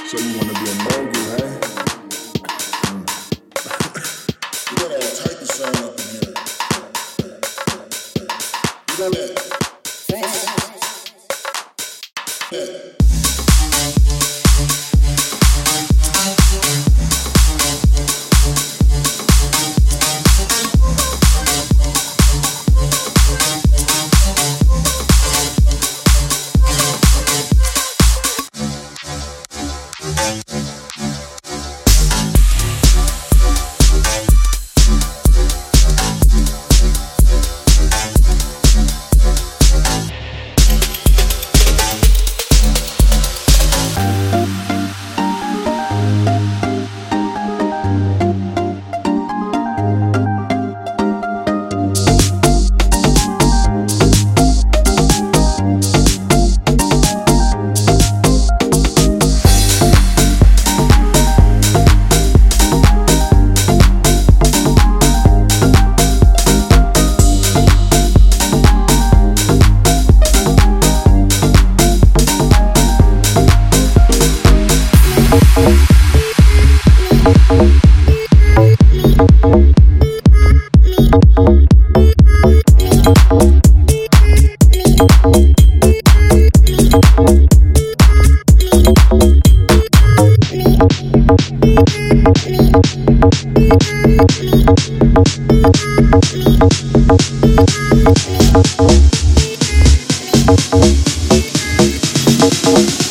So you wanna be a mogul, hey? You got all type of sound up in here. You got that. We'll be right back.